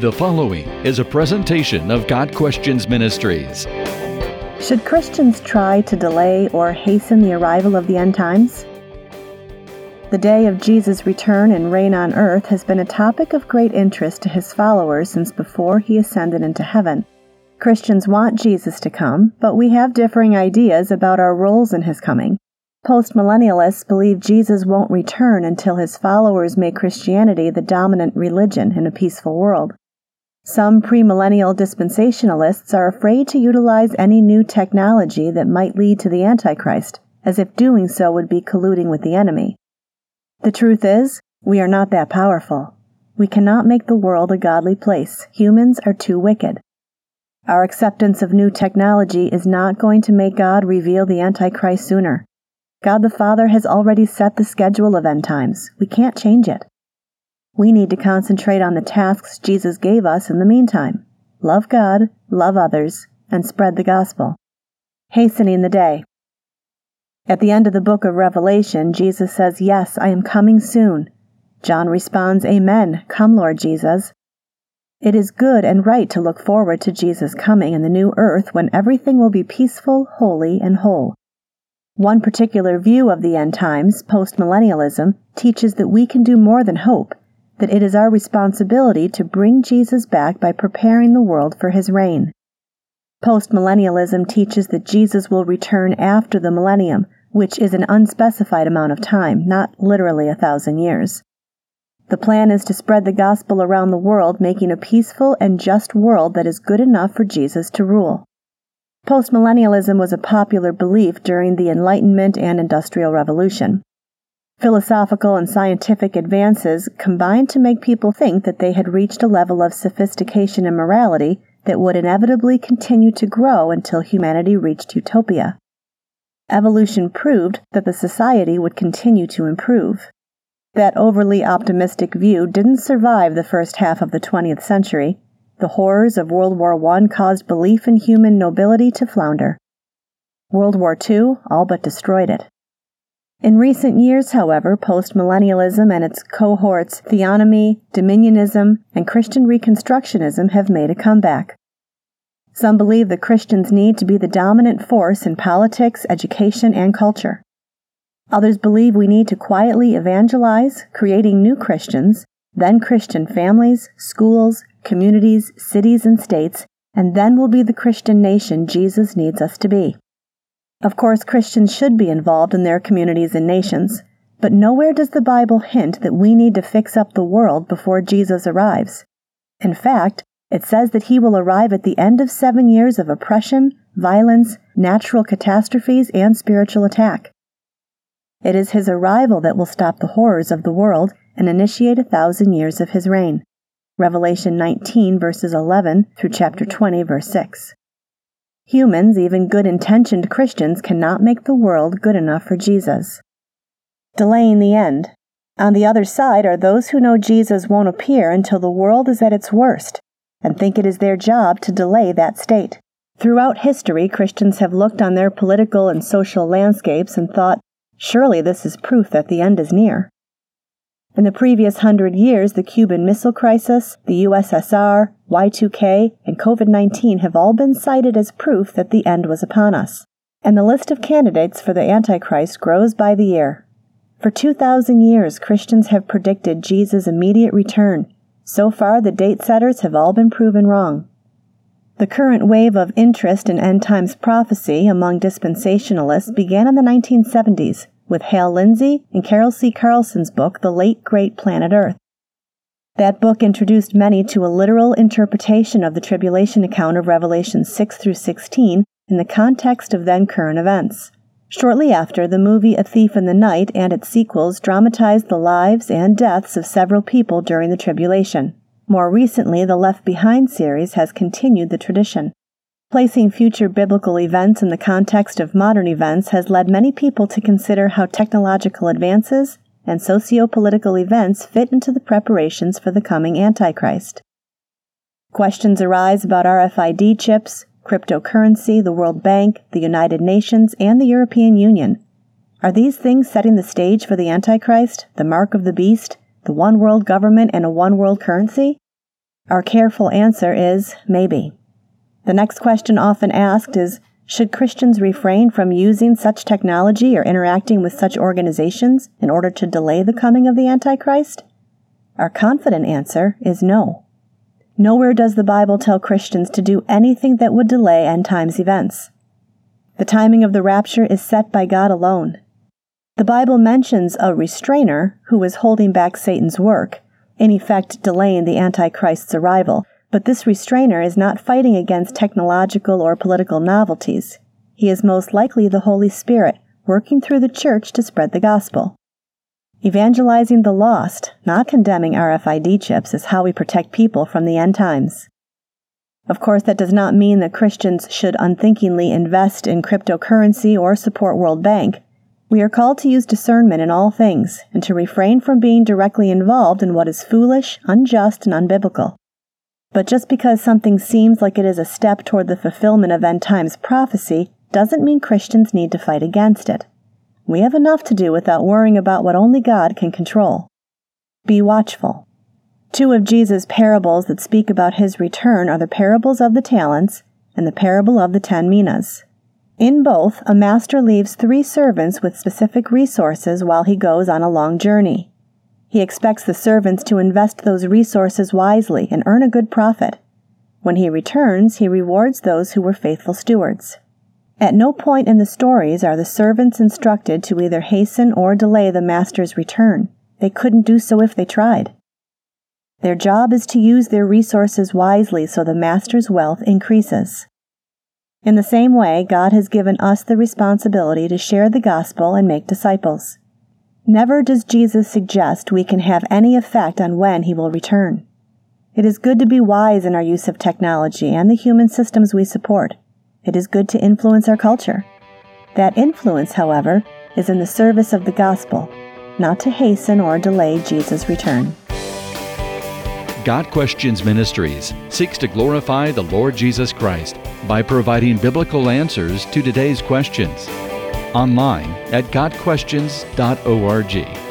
The following is a presentation of God Questions Ministries. Should Christians try to delay or hasten the arrival of the end times? The day of Jesus' return and reign on earth has been a topic of great interest to his followers since before he ascended into heaven. Christians want Jesus to come, but we have differing ideas about our roles in his coming. Postmillennialists believe Jesus won't return until his followers make Christianity the dominant religion in a peaceful world. Some premillennial dispensationalists are afraid to utilize any new technology that might lead to the Antichrist, as if doing so would be colluding with the enemy. The truth is, we are not that powerful. We cannot make the world a godly place. Humans are too wicked. Our acceptance of new technology is not going to make God reveal the Antichrist sooner. God the Father has already set the schedule of end times. We can't change it. We need to concentrate on the tasks Jesus gave us in the meantime. Love God, love others, and spread the gospel. Hastening the day. At the end of the book of Revelation, Jesus says, "Yes, I am coming soon." John responds, "Amen. Come, Lord Jesus." It is good and right to look forward to Jesus' coming in the new earth when everything will be peaceful, holy, and whole. One particular view of the end times, postmillennialism, teaches that we can do more than hope, that it is our responsibility to bring Jesus back by preparing the world for his reign. Postmillennialism teaches that Jesus will return after the millennium, which is an unspecified amount of time, not literally 1,000 years. The plan is to spread the gospel around the world, making a peaceful and just world that is good enough for Jesus to rule. Postmillennialism was a popular belief during the Enlightenment and Industrial Revolution. Philosophical and scientific advances combined to make people think that they had reached a level of sophistication and morality that would inevitably continue to grow until humanity reached utopia. Evolution proved that the society would continue to improve. That overly optimistic view didn't survive the first half of the 20th century. The horrors of World War I caused belief in human nobility to flounder. World War II all but destroyed it. In recent years, however, postmillennialism and its cohorts, theonomy, dominionism, and Christian Reconstructionism have made a comeback. Some believe that Christians need to be the dominant force in politics, education, and culture. Others believe we need to quietly evangelize, creating new Christians, then Christian families, schools, communities, cities, and states, and then we'll be the Christian nation Jesus needs us to be. Of course, Christians should be involved in their communities and nations, but nowhere does the Bible hint that we need to fix up the world before Jesus arrives. In fact, it says that he will arrive at the end of 7 years of oppression, violence, natural catastrophes, and spiritual attack. It is his arrival that will stop the horrors of the world and initiate 1,000 years of his reign. Revelation 19, verses 11 through chapter 20, verse 6. Humans, even good-intentioned Christians, cannot make the world good enough for Jesus. Delaying the end. On the other side are those who know Jesus won't appear until the world is at its worst, and think it is their job to delay that state. Throughout history, Christians have looked on their political and social landscapes and thought, surely this is proof that the end is near. In the previous 100 years, the Cuban Missile Crisis, the USSR, Y2K, and COVID-19 have all been cited as proof that the end was upon us. And the list of candidates for the Antichrist grows by the year. For 2,000 years, Christians have predicted Jesus' immediate return. So far, the date setters have all been proven wrong. The current wave of interest in end times prophecy among dispensationalists began in the 1970s, with Hal Lindsey and Carol C. Carlson's book, The Late Great Planet Earth. That book introduced many to a literal interpretation of the tribulation account of Revelation 6 through 16 in the context of then current events. Shortly after, the movie A Thief in the Night and its sequels dramatized the lives and deaths of several people during the tribulation. More recently, the Left Behind series has continued the tradition. Placing future biblical events in the context of modern events has led many people to consider how technological advances and socio-political events fit into the preparations for the coming Antichrist. Questions arise about RFID chips, cryptocurrency, the World Bank, the United Nations, and the European Union. Are these things setting the stage for the Antichrist, the mark of the beast, the one world government, and a one world currency? Our careful answer is maybe. The next question often asked is, should Christians refrain from using such technology or interacting with such organizations in order to delay the coming of the Antichrist? Our confident answer is no. Nowhere does the Bible tell Christians to do anything that would delay end times events. The timing of the rapture is set by God alone. The Bible mentions a restrainer who is holding back Satan's work, in effect delaying the Antichrist's arrival, but this restrainer is not fighting against technological or political novelties. He is most likely the Holy Spirit, working through the church to spread the gospel. Evangelizing the lost, not condemning RFID chips, is how we protect people from the end times. Of course, that does not mean that Christians should unthinkingly invest in cryptocurrency or support World Bank. We are called to use discernment in all things and to refrain from being directly involved in what is foolish, unjust, and unbiblical. But just because something seems like it is a step toward the fulfillment of end times prophecy doesn't mean Christians need to fight against it. We have enough to do without worrying about what only God can control. Be watchful. 2 of Jesus' parables that speak about his return are the parables of the talents and the parable of the 10 minas. In both, a master leaves 3 servants with specific resources while he goes on a long journey. He expects the servants to invest those resources wisely and earn a good profit. When he returns, he rewards those who were faithful stewards. At no point in the stories are the servants instructed to either hasten or delay the master's return. They couldn't do so if they tried. Their job is to use their resources wisely so the master's wealth increases. In the same way, God has given us the responsibility to share the gospel and make disciples. Never does Jesus suggest we can have any effect on when he will return. It is good to be wise in our use of technology and the human systems we support. It is good to influence our culture. That influence, however, is in the service of the gospel, not to hasten or delay Jesus' return. God Questions Ministries seeks to glorify the Lord Jesus Christ by providing biblical answers to today's questions. Online at godquestions.org.